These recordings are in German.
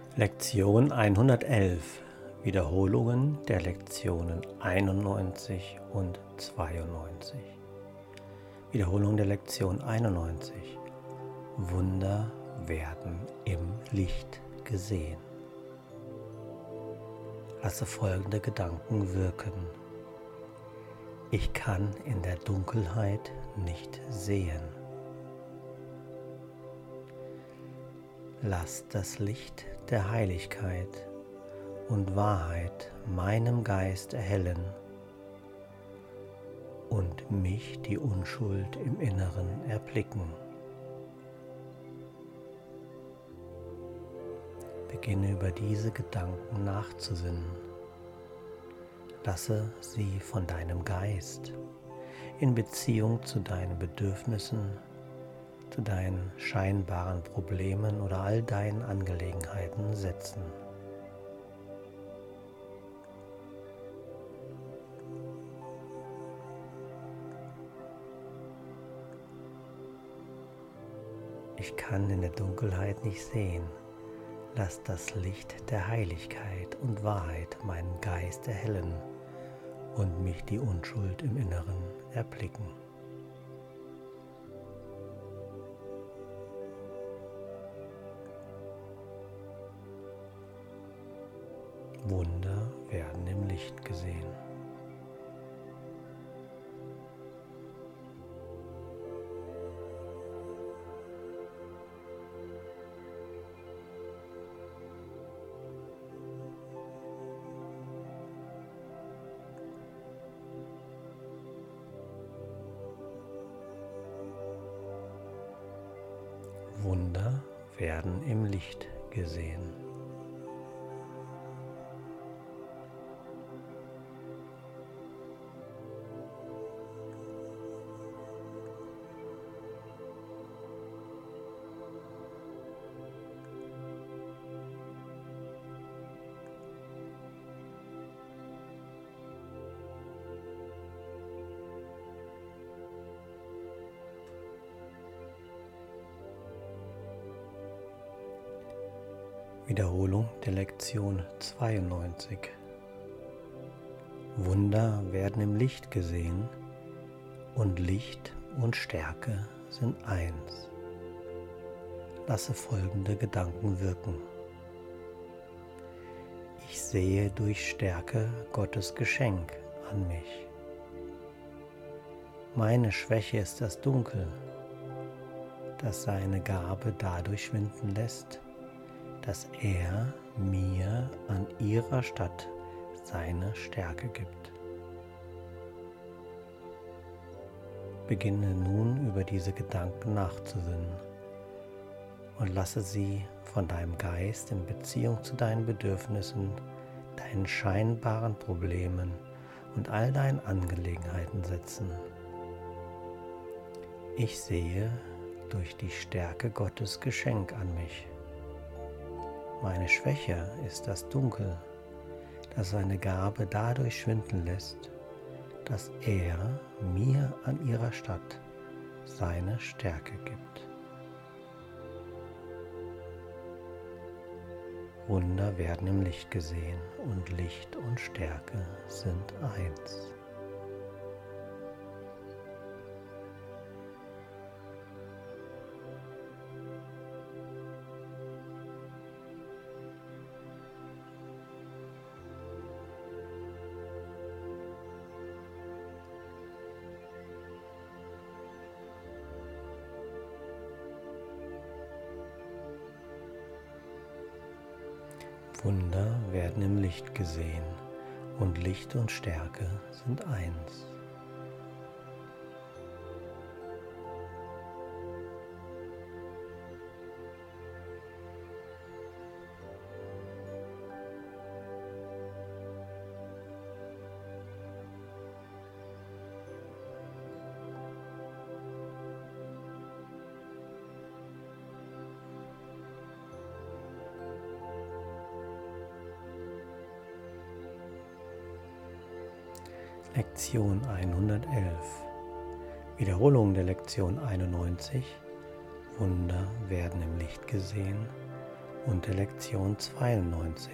Lektion 111. Wiederholungen der Lektionen 91 und 92. Wiederholung der Lektion 91. Wunder werden im Licht gesehen. Lasse folgende Gedanken wirken. Ich kann in der Dunkelheit nicht sehen. Lass das Licht der Heiligkeit und Wahrheit meinem Geist erhellen und mich die Unschuld im Inneren erblicken. Beginne über diese Gedanken nachzusinnen. Lasse sie von deinem Geist in Beziehung zu deinen Bedürfnissen, zu deinen scheinbaren Problemen oder all deinen Angelegenheiten setzen. Ich kann in der Dunkelheit nicht sehen. Lass das Licht der Heiligkeit und Wahrheit meinen Geist erhellen und mich die Unschuld im Inneren erblicken. Wunder werden im Licht gesehen. Wunder werden im Licht gesehen. Wiederholung der Lektion 92. Wunder werden im Licht gesehen und Licht und Stärke sind eins. Lasse folgende Gedanken wirken. Ich sehe durch Stärke Gottes Geschenk an mich. Meine Schwäche ist das Dunkel, das seine Gabe dadurch schwinden lässt, dass er mir an ihrer Statt seine Stärke gibt. Beginne nun über diese Gedanken nachzusinnen und lasse sie von deinem Geist in Beziehung zu deinen Bedürfnissen, deinen scheinbaren Problemen und all deinen Angelegenheiten setzen. Ich sehe durch die Stärke Gottes Geschenk an mich. Meine Schwäche ist das Dunkel, das seine Gabe dadurch schwinden lässt, dass er mir an ihrer Statt seine Stärke gibt. Wunder werden im Licht gesehen und Licht und Stärke sind eins. Wunder werden im Licht gesehen und Licht und Stärke sind eins. Lektion 111. Wiederholung der Lektion 91. Wunder werden im Licht gesehen und der Lektion 92.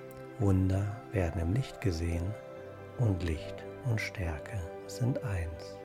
Wunder werden im Licht gesehen und Licht und Stärke sind eins.